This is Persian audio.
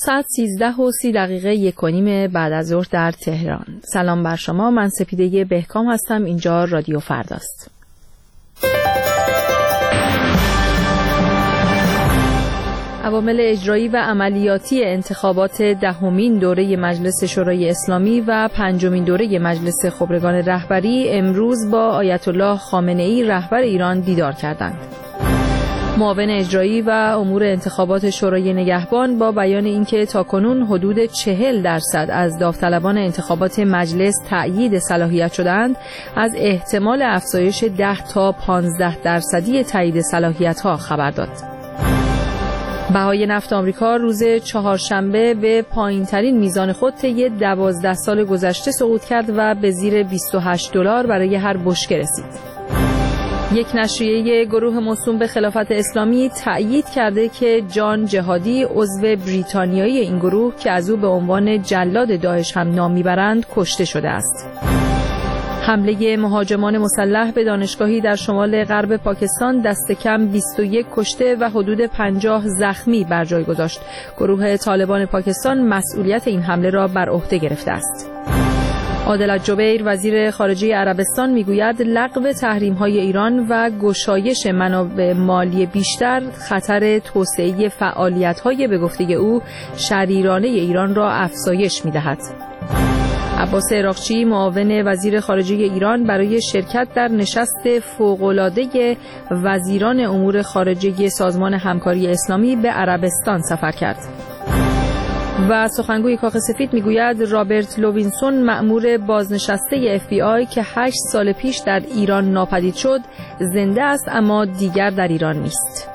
ساعت 13:30 1:15 بعد از ظهر در تهران. سلام بر شما، من سپیده بهکام هستم. اینجا رادیو فرداست. عوامل اجرایی و عملیاتی انتخابات 10مین دوره مجلس شورای اسلامی و 5مین دوره مجلس خبرگان رهبری امروز با آیت الله خامنه‌ای رهبر ایران دیدار کردند. معاون اجرایی و امور انتخابات شورای نگهبان با بیان اینکه تاکنون حدود 40% از داوطلبان انتخابات مجلس تأیید صلاحیت شدند، از احتمال افزایش 10 تا 15% تایید صلاحیت‌ها خبر داد. بهای نفت آمریکا روز چهارشنبه به پایین‌ترین میزان خود طی 12 سال گذشته سقوط کرد و به زیر $28 برای هر بشکه رسید. یک نشریه گروه موسوم به خلافت اسلامی تأیید کرده که جان جهادی، عضو بریتانیایی این گروه که از او به عنوان جلاد داعش هم نام میبرند، کشته شده است. حمله مهاجمان مسلح به دانشگاهی در شمال غرب پاکستان دست کم 21 کشته و حدود 50 زخمی بر جای گذاشت. گروه طالبان پاکستان مسئولیت این حمله را بر عهده گرفته است. عادل الجبیر وزیر خارجه عربستان میگوید لغو تحریم‌های ایران و گشایش منابع مالی بیشتر خطر توسعه فعالیت‌های به گفته او شریرانه ایران را افزایش می‌دهد. عباس عراقچی معاون وزیر خارجه ایران برای شرکت در نشست فوق‌العاده وزیران امور خارجه سازمان همکاری اسلامی به عربستان سفر کرد. و سخنگوی کاخ سفید میگوید رابرت لوینسون مأمور بازنشسته FBI که 8 سال پیش در ایران ناپدید شد زنده است اما دیگر در ایران نیست.